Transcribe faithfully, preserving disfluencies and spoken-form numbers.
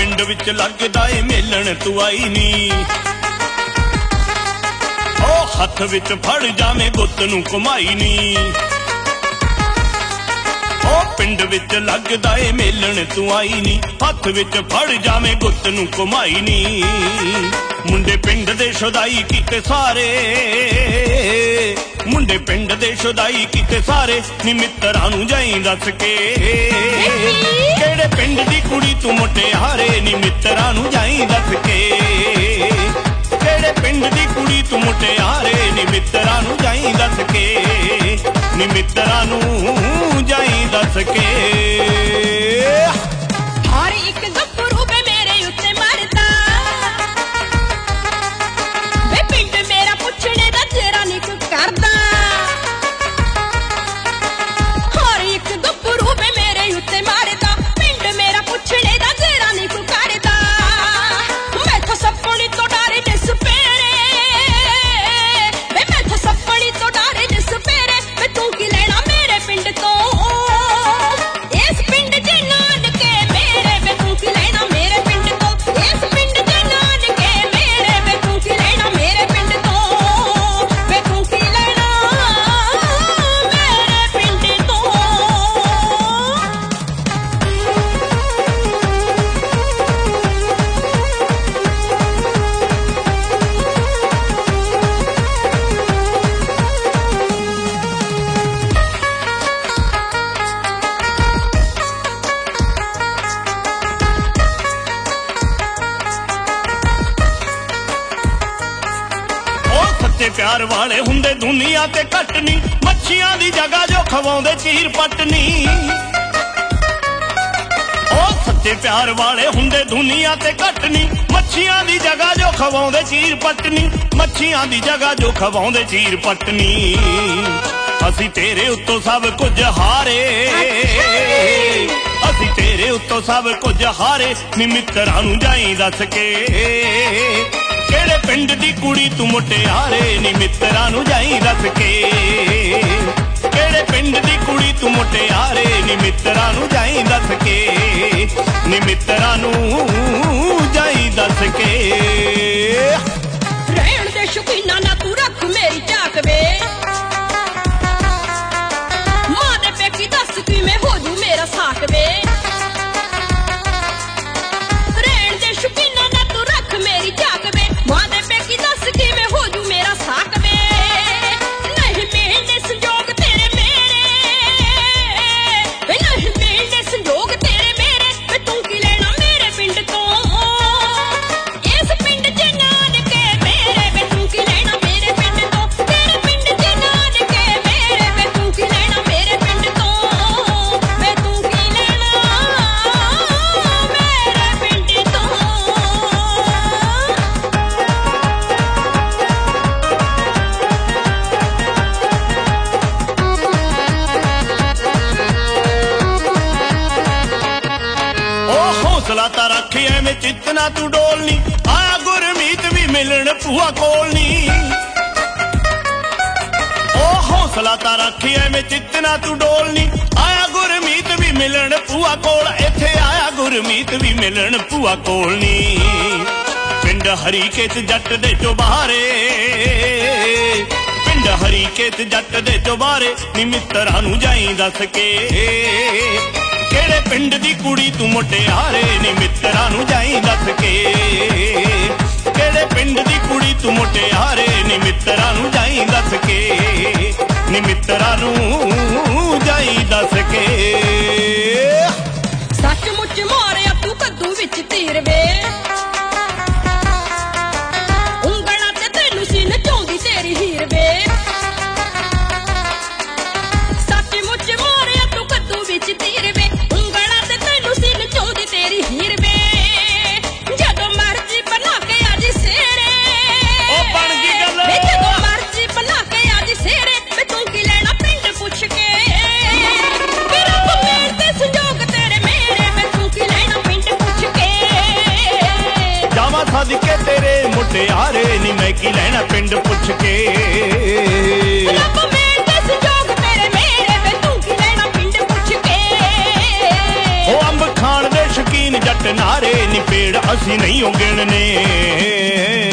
पिंड विच लगदा ए मेलण तू आई नी ओ हथ विच फड़ जावे गुत्त नूं घुमाई नी ओ पिंड विच लगदा ए मेलण तू आई नी हथ विच फड़ जावे गुत्त नूं घुमाई नी मुंडे पिंड दे शुदाई कीते सारे मुंडे पिंड दे शुदाई कीते सारे नी मित्तरां नूं जाई दस के किहड़े पिंड दी कुड़ी तू मुटियारे नी मित्तरां नूं जाई दस के किहड़े पिंड दी कुड़ी तू मुटियारे नी मित्तरां नूं जाई दस के नी मित्तरां नूं जाई दस के हर एक गप्परू वे मेरे उत्ते मरदा वे पिंड मेरा पुछणे दा तेरा नी कोई करदा हर एक गप्परू वे मेरे उत्ते मरदा पिंड मेरा पुछणे दा तेरा नी कोई करदा मैं तो सपनी तो डरे जिस पेरे वे मैं तो सपनी तो डरे जिस पेरे वे तू की लेना मेरे पिंड तो इस पिंड च नानके मेरे वे तू की लेना मेरे पिंड तो इस पिंड च नानके मेरे वे तू की लेना मेरे पिंड तो वे तू की लेना मेरे पिंड तो सच्चे प्यार वाले हुंदे दुनिया ते कटनी मच्छियां दी जगह जो खवाउंदे चीर पटनी ओ सच्चे प्यार वाले हुंदे दुनिया ते कटनी मच्छियां दी जगह जो खवाउंदे चीर पटनी मच्छियां दी जगह जो खवाउंदे चीर पटनी असी तेरे उत्तों सब कुछ हारे असी तेरे उत्तों सब कुछ हारे नी मित्तरां नूं जाई दस के किहड़े पिंड दी कुड़ी तू मुटियारे नी मित्तरां नूं जाई दस के किहड़े पिंड दी कुड़ी तू मुटियारे नी मित्तरां नूं जाई दस के नी मित्तरां नूं जाई दस के रहण दे शौकीना ना तू रख मेरी झाक वे मां दे पेकी दस की मैं हो जू मेरा साक वे रहण दे शौकीना ना तू रख मेरी झाक वे मां दे पेकी दस की मैं हो जू मेरा साक वे नहीं मिलने संजोग तेरे मेरे वे नहीं मिलने संजोग तेरे मेरे वे तू की लेना मेरे पिंड तो इस पिंड च नानके मेरे वे तू की लेना मेरे पिंड तो तेरे पिंड च नानके मेरे वे तू की लेना मेरे पिंड तो वे तू की लेना मेरे पिंड तो ओ हौसला ता रख एवें चितना तू डोलनी आया गुरमीत भी मिलन भूआ कोलनी ओ हौसला ता रख एवें चितना तू डोलनी आया गुरमीत भी मिलन भूआ कोल इत्थे आया गुरमीत भी मिलन भूआ कोलनी पिंड हरीकेत जट दे चोबारे पिंड हरीकेत जट दे चोबारे नी मित्तरां नूं जाई दस के किहड़े पिंड दी कुड़ी तू मुटियारे नी मित्तरां नूं जाई दस के किहड़े पिंड दी कुड़ी तू मुटियारे नी मित्तरां नूं जाई दस के नी मित्तरां नूं जाई दस के सचमुच मारिया तू कद्दू विच तीर वे ਉਂਗਲਾਂ ਤੇ ਤੈਨੂੰ ਸੀ ਨਚਾਉਂਦੀ ਤੇਰੀ ਹੀਰ ਵੇ ਸਚਮੁੱਚ ਮਾਰਿਆ ਤੂੰ ਕद्दू ਵਿੱਚ ਤੀਰ ਵੇ ਉਂਗਲਾਂ ਤੇ ਤੈਨੂੰ ਸੀ ਨਚਾਉਂਦੀ ਤੇਰੀ ਹੀਰ ਵੇ ਜਦੋਂ ਮਰਜੀ ਬਣਾ ਕੇ ਅੱਜ ਸੇਰੇ ਉਹ ਬਣ ਗਈ ਗੱਲ ਵੇ ਜਦੋਂ ਮਰਜੀ ਬਣਾ ਕੇ ਅੱਜ ਸੇਰੇ ਵੇ ਤੂੰ ਕੀ ਲੈਣਾ ਪਿੰਡ ਪੁੱਛ ਕੇ ਵੇ ਰੱਬ ਮੇਰ ਤੇ ਸੰਜੋਗ ਤੇਰੇ ਮੇਰੇ ਵੇ ਤੂੰ ਕੀ ਲੈਣਾ ਪਿੰਡ ਪੁੱਛ ਕੇ ਜਾਵਾਂ ਸਦਕੇ ਤੇਰੇ ਮੁਟਿਆਰੇ ਨੀ ਮੈਂ ਕੀ ਲੈਣਾ ਪਿੰਡ ਪੁੱਛ ਕੇ ਰੱਬ ਮੇਰ ਤੇ ਸੰਜੋਗ ਤੇਰੇ ਮੇਰੇ ਵੇ ਤੂੰ ਕੀ ਲੈਣਾ ਪਿੰਡ ਪੁੱਛ ਕੇ ਉਹ ਅੰਬ ਖਾਣ ਦੇ ਸ਼ੌਕੀਨ ਜੱਟ ਨਾਰੇ ਨੀ ਪੇੜ ਅਸੀਂ ਨਹੀਂ ਗਿਣਨੇ।